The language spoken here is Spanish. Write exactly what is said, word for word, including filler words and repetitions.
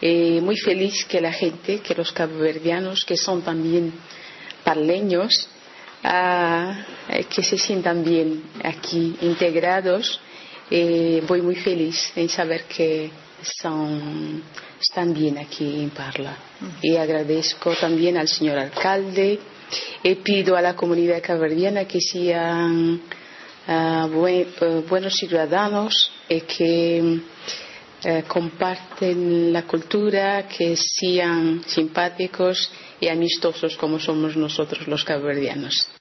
Eh, muy feliz que la gente, que los caboverdianos, que son también parleños, ah, que se sientan bien aquí integrados. Eh, voy muy feliz en saber que son, están bien aquí en Parla. Y agradezco también al señor alcalde y pido a la comunidad caboverdiana que sean uh, buen, uh, buenos ciudadanos y que uh, comparten la cultura, que sean simpáticos y amistosos como somos nosotros los caboverdianos.